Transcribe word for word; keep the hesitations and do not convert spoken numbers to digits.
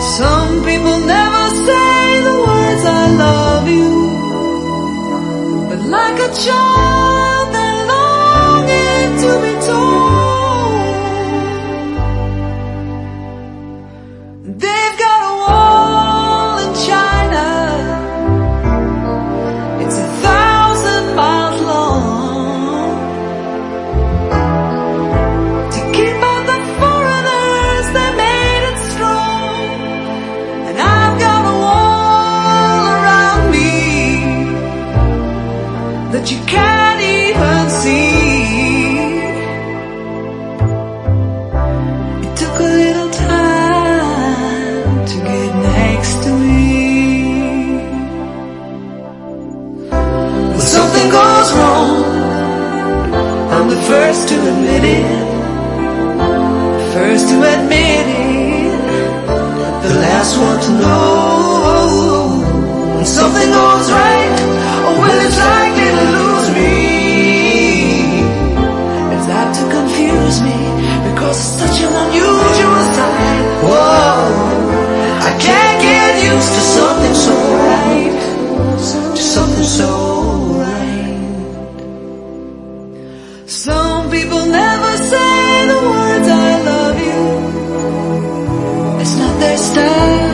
Some people never say the words I love you, but like a child they're longing to be told. They've got a wall in China, it's a thousand miles long, to keep out the foreigners. They made it strong, and I've got a wall around me that you can't even see. It took a little time to get next to me. When something goes wrong, I'm the first to admit it, first to admit it, the last one to know. When something goes right, oh well, it's likely to lose me. It's apt to confuse me, because it's such an unusual sign. Whoa, I can't get used to something so right, to something so right. Some people never say the words I love you, it's not their style.